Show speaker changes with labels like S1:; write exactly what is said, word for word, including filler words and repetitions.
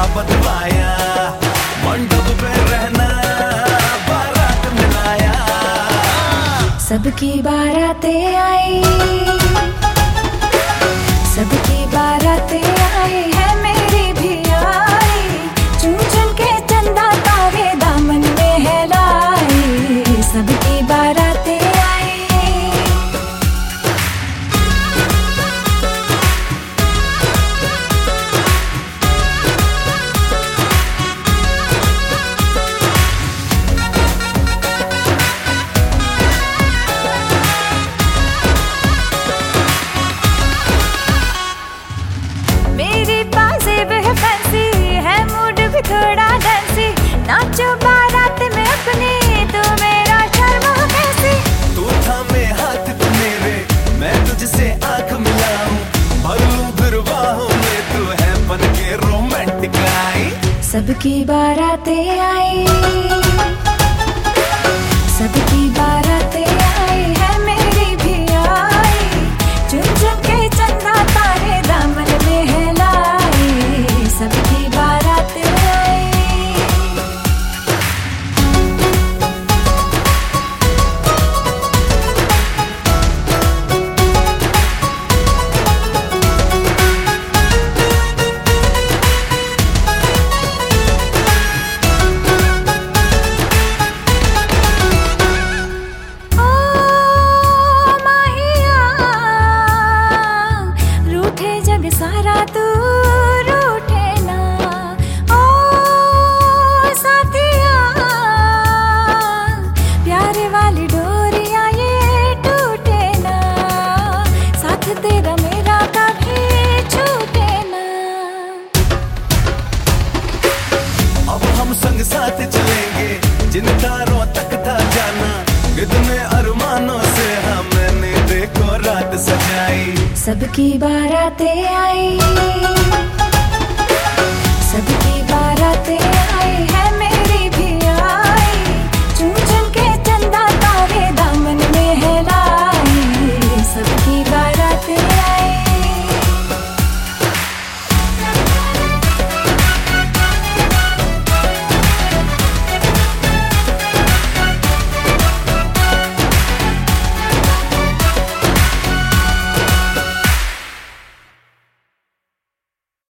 S1: बतवाया, मंडप पे रहना बारात मिलाया।
S2: सबकी बारातें आई, सबकी बारातें आई है, मेरी भी आई। चुन चुन के चंदा तारे दामन में है लाई, सबकी बारातें आई। मेरी पाजेब है फैंसी, है मूड भी थोड़ा डांसी। नाचो बारात में अपनी, तू मेरा शर्मा कैसी।
S1: तू थामे हाथ तू मेरे, मैं तुझसे आंख मिलाऊं। भरूं फिर बाहों में, तू है बन के रोमांटिक आई।
S2: सबकी बारातें आई, सबकी बारातें आई है, मेरी भी आई। चुन चुन के चंदा तारे दामन में है लाई, सबकी बारातें आई। सारा तू रूठे ना, ओ साथिया, प्यारे वाली डोरियां ये टूटे ना। साथ तेरा मेरा कभी छूटे ना।
S1: अब हम संग साथ चलेंगे, जिन तारों तक था जाना। कितने अरमानों से हमने देखो रात सजाई।
S2: सबकी बारातें आई, सबकी बारातें आई है, मेरी भी आई। चुन चुन के चंदा तारे दामन में है लाई, सबकी बारातें